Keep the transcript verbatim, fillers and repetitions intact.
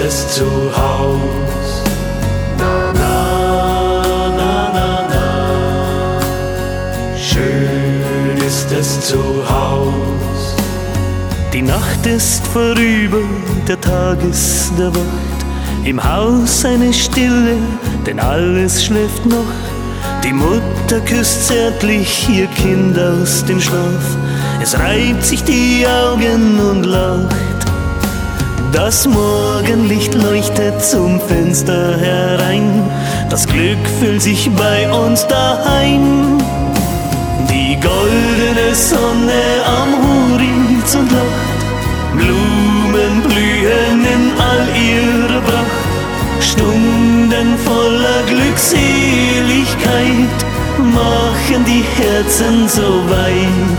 das Zuhause. Na, na, na, na, na. Schön ist das Zuhause. Die Nacht ist vorüber, der Tag ist erwacht. Im Haus eine Stille, denn alles schläft noch. Die Mutter küsst zärtlich ihr Kind aus dem Schlaf. Es reibt sich die Augen und lacht. Das Morgenlicht leuchtet zum Fenster herein. Das Glück fühlt sich bei uns daheim. Die goldene Sonne am Horizont lacht. Blumen blühen in all ihrer Pracht. Stunden voller Glückseligkeit machen die Herzen so weit.